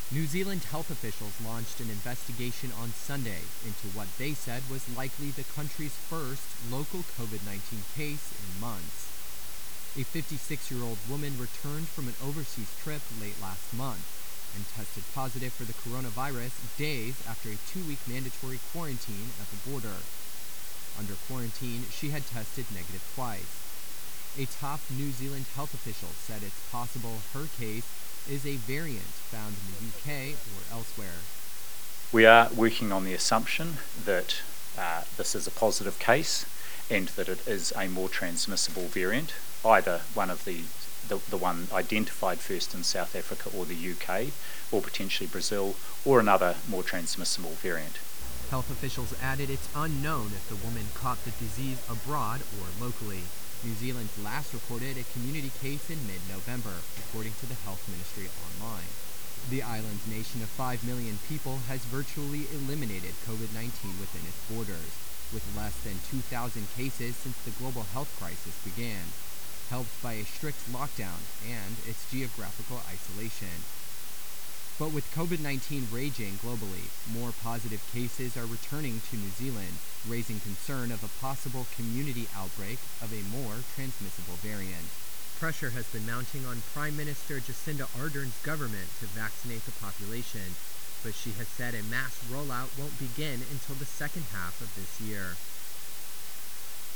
New Zealand health officials launched an investigation on Sunday into what they said was likely the country's first local COVID-19 case in months. A 56-year-old woman returned from an overseas trip late last month and tested positive for the coronavirus days after a 2-week mandatory quarantine at the border. Under quarantine, she had tested negative twice. A top New Zealand health official said it's possible her case is a variant found in the UK or elsewhere. We are working on the assumption that this is a positive case and that it is a more transmissible variant, either one of the one identified first in South Africa or the UK, or potentially Brazil, or another more transmissible variant. Health officials added it's unknown if the woman caught the disease abroad or locally. New Zealand last reported a community case in mid-November, according to the Health Ministry online. The island nation of 5 million people has virtually eliminated COVID-19 within its borders, with less than 2,000 cases since the global health crisis began, helped by a strict lockdown and its geographical isolation. But with COVID-19 raging globally, more positive cases are returning to New Zealand, raising concern of a possible community outbreak of a more transmissible variant. Pressure has been mounting on Prime Minister Jacinda Ardern's government to vaccinate the population, but she has said a mass rollout won't begin until the second half of this year.